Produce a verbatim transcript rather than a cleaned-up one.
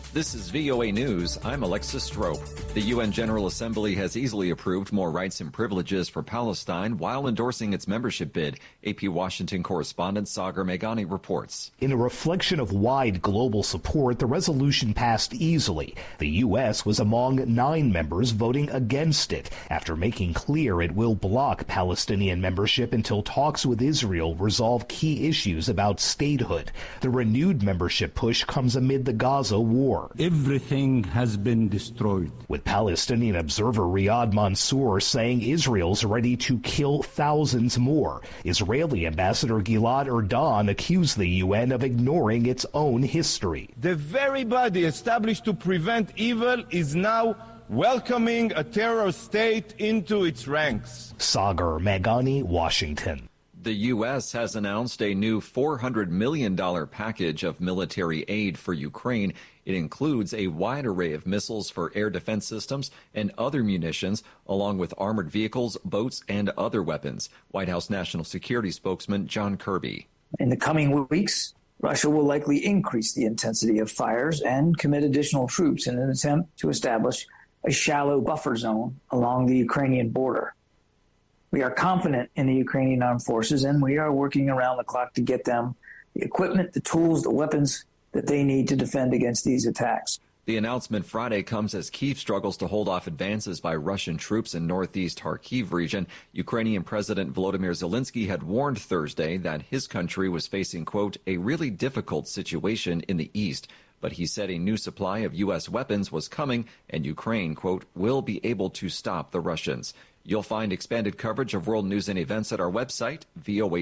This is V O A News. I'm Alexis Strope. The U N General Assembly has easily approved more rights and privileges for Palestine while endorsing its membership bid. A P Washington correspondent Sagar Meghani reports. In a reflection of wide global support, the resolution passed easily. The U S was among nine members voting against it after making clear it will block Palestinian membership until talks with Israel resolve key issues about statehood. The renewed membership push comes amid the Gaza war. Everything has been destroyed. With Palestinian observer Riyad Mansour saying Israel's ready to kill thousands more. Israeli Ambassador Gilad Erdan accused the U N of ignoring its own history. The very body established to prevent evil is now welcoming a terror state into its ranks. Sagar Meghani, Washington. The U S has announced a new four hundred million dollars package of military aid for Ukraine. It includes a wide array of missiles for air defense systems and other munitions, along with armored vehicles, boats, and other weapons. White House National Security spokesman John Kirby. In the coming weeks, Russia will likely increase the intensity of fires and commit additional troops in an attempt to establish a shallow buffer zone along the Ukrainian border. We are confident in the Ukrainian armed forces, and we are working around the clock to get them the equipment, the tools, the weapons that they need to defend against these attacks. The announcement Friday comes as Kyiv struggles to hold off advances by Russian troops in northeast Kharkiv region. Ukrainian President Volodymyr Zelensky had warned Thursday that his country was facing, quote, a really difficult situation in the east. But he said a new supply of U S weapons was coming and Ukraine, quote, will be able to stop the Russians. You'll find expanded coverage of world news and events at our website, V O A.